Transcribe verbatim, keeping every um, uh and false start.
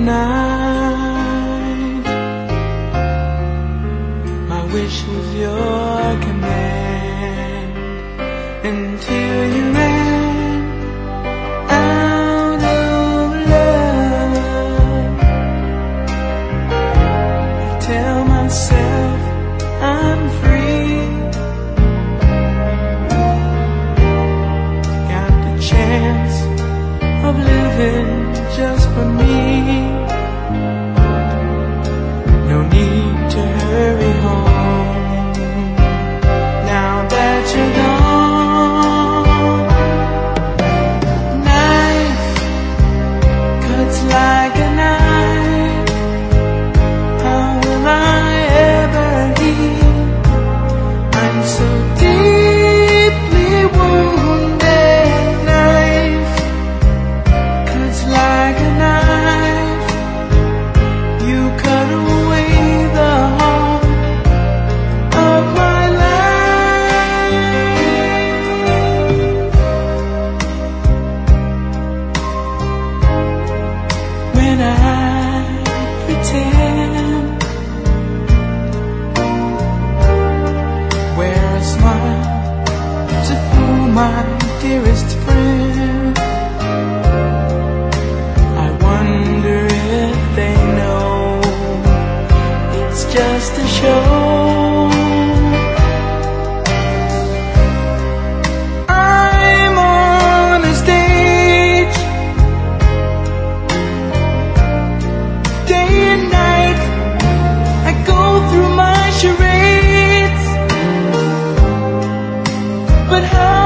night. My wish was your command until you ran out of love. I tell myself I'm free, got the chance of living just for me. No need to hurry home now that you're gone. Knife cuts like a knife. How will I ever heal? I'm so deeply wounded. Knife cuts like a knife. You cut away the heart of my life. When I pretend, wear a smile to fool my dearest friend. I wonder if they know it's just a show. I'm on a stage, day and night. I go through my charades, but how